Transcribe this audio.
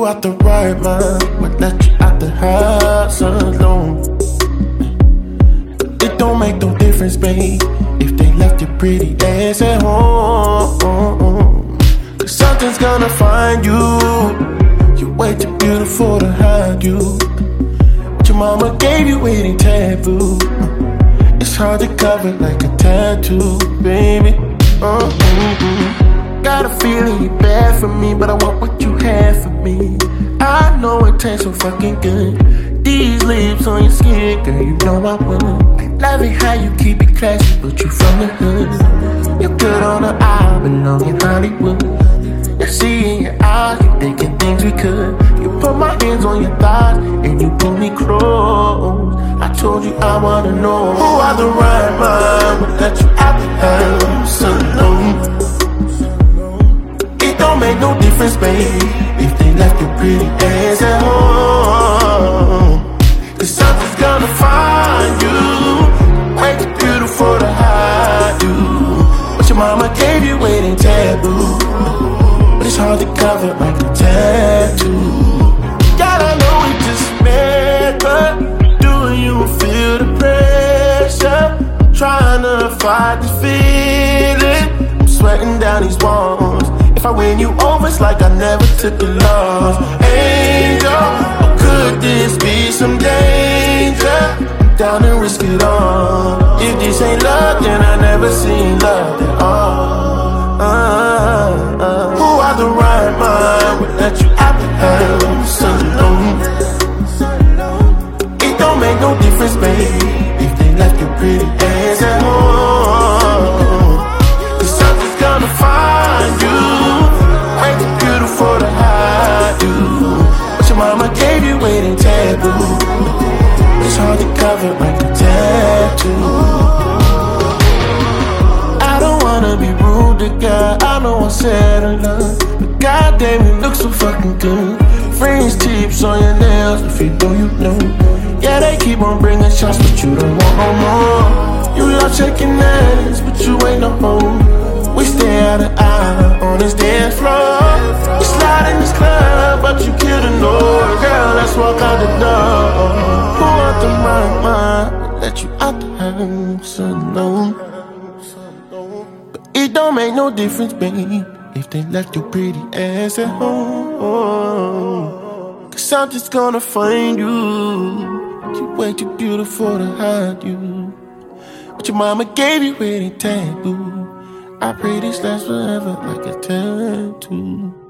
out the right mind, but let you out the house alone. It don't make no difference, babe, if they left your pretty ass at home. Cause something's gonna find you. You're way too beautiful to hide you. What your mama gave you, it ain't taboo. It's hard to cover like a tattoo, baby. Got a feeling you bad for me, but I want what you have for me. I know it tastes so fucking good. These lips on your skin, girl, you know I would. I love it how you keep it classy, but you from the hood. You're good on the eye, belong in Hollywood. I see in your eyes, you thinking things we could. You put my hands on your thighs, and you pull me close. I told you I wanna know who are the right mind, but let you out the house alone. It don't make no difference, babe, if they left your pretty ass at home. Cause something's gonna find you, way too beautiful to hide you. What your mama gave you, it ain't taboo. But it's hard to cover like a tattoo. God, I know we just met, but do you feel the pressure? I'm trying to fight this feeling. I'm sweating down these walls. If I win you over, it's like I never took a loss. Angel, or could this be some danger? I'm down to risk it all. If this ain't love, then I never seen love at all. Who are the right mind would let you out the house alone? It don't make no difference, babe, if they left your pretty ass at home. Cause something's gonna find you, way too beautiful to hide you. What your mama gave you, it ain't taboo. It's hard to cover like a tattoo. I don't wanna be rude to God, I know I said a lot, but goddamn, you look so fucking good. Friends tips on your nails, if you know, you know. Yeah, they keep on bringing shots, but you don't want no more. You love shaking ass, but you ain't no hoe. We stay out of eye on this dance floor. We slide in this club, but you kill the noise. Girl, let's walk out the door. Who out the mind, let you out the house alone? But it don't make no difference, babe, if they left your pretty ass at home. Cause something's gonna find you. You're way too beautiful to hide you. What your mama gave you, it ain't taboo. I pray this lasts forever like a tattoo.